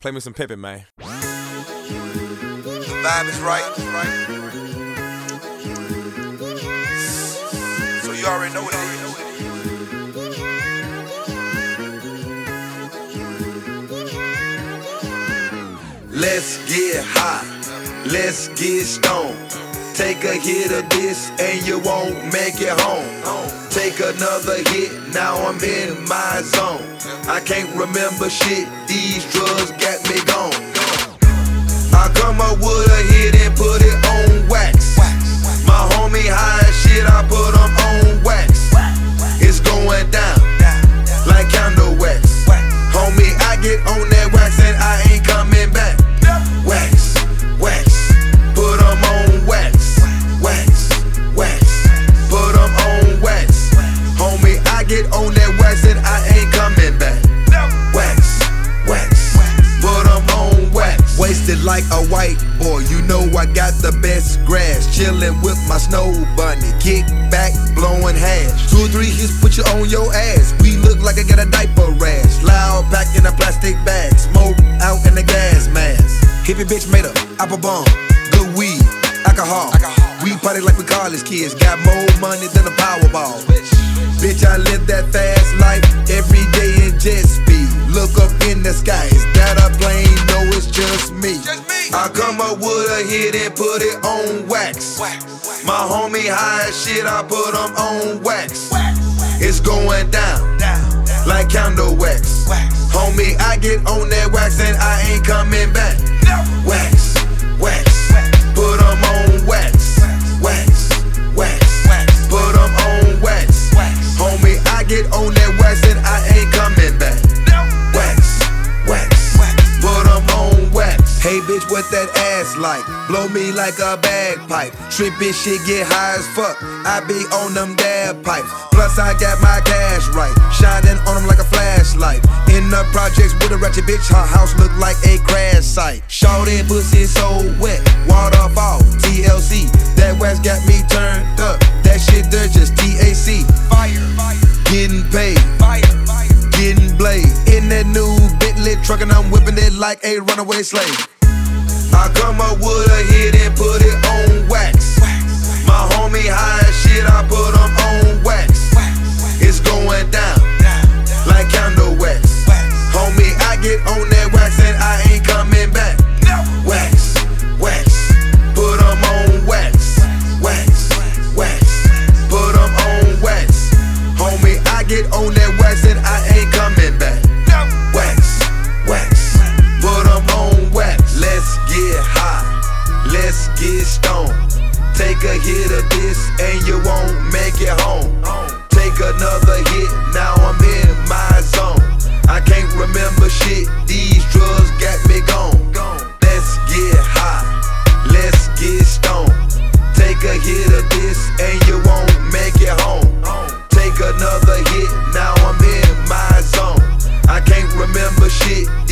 Play me some Pippin, man. The vibe is right. So you already know what it is. Let's get high, let's get stoned. Take a hit of this and you won't make it home. Take another hit, now I'm in my zone. I can't remember shit, these drugs got me gone. I come up with a hit and put it on wax. My homie high as shit, I put him on wax. It's going down like candle wax. Homie, I get on that wax and I ain't coming back. Wax, wax, put them on wax. Wax, wax, put them on wax. Homie, I get on that wax and I ain't coming back. Wax, wax, put them on wax. Wasted like a white boy, you know I got the best grass. Chillin' with my snow bunny, kick back, blowing hash. 2 or 3 hits put you on your ass. We look like I got a diaper rash. Loud pack in a plastic bag, smoke out in the gas mask. Hippie bitch made up, apple bomb, good weed, alcohol. We party like we college kids, got more money than a Powerball. Bitch, I live that fast life every day in jet speed. Look up in the sky, is that a plane? No, it's just me. I come up with a hit and put it on wax. My homie high as shit, I put him on wax. It's going down like candle wax. Homie, I get on that wax and I ain't coming back. Wax, wax, put them on wax. Wax, wax, put them on wax. Homie, I get on that wax and I ain't coming back. Wax, wax, put them on wax. Hey bitch, what that ass like? Blow me like a bagpipe. Trippin' shit, get high as fuck. I be on them dab pipes. Plus I got my cash right, shining on them like a flashlight. In the projects with a ratchet bitch, her house look like a crash site. Shorty pussy so wet, waterfall, TLC. That wax got me turned up, that shit there just TAC. Fire, getting paid, getting blazed. In that new Bentley truck and I'm whipping it like a runaway slave. I come up with a hit and put it on wax. My homie high as shit, I put him on wax. It's going down like candle wax. Homie, I get on that wax and I ain't coming back. Wax, wax, put them on wax. Wax, wax, put them on wax. Homie, I get on that wax and I ain't coming back. Wax, wax, put them on wax. Let's get high, let's get stoned. Take a hit of this and you won't make it home. Take another hit, now I'm in my zone. I can't remember shit, these drugs got me gone. Let's get high, let's get stoned. Take a hit of this and you won't make it home. Take another hit, now I'm in my zone. I can't remember shit,